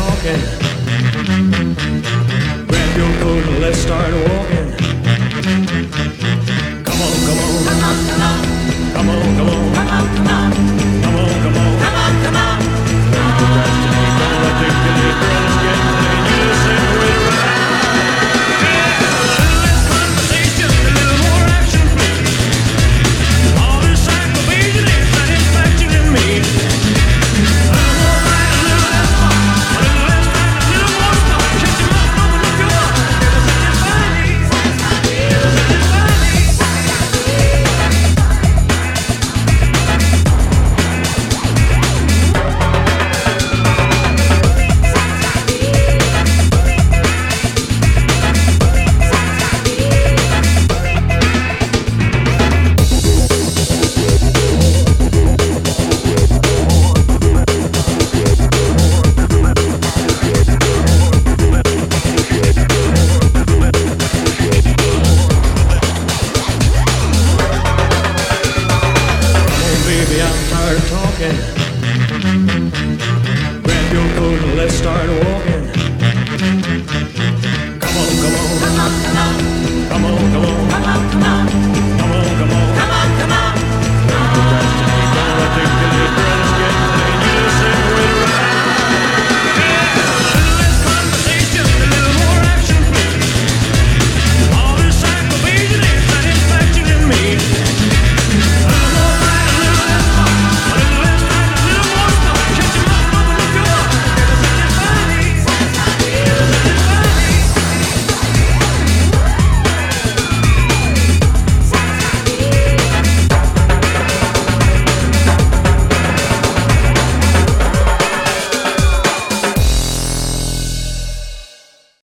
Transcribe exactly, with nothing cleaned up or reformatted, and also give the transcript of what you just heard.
talking. Grab your coat and let's start walking. Come on, come on, come on, come on, come on, come on, come on, come on, come on, come on, come on, come on. Don't procrastinate, don't articulate.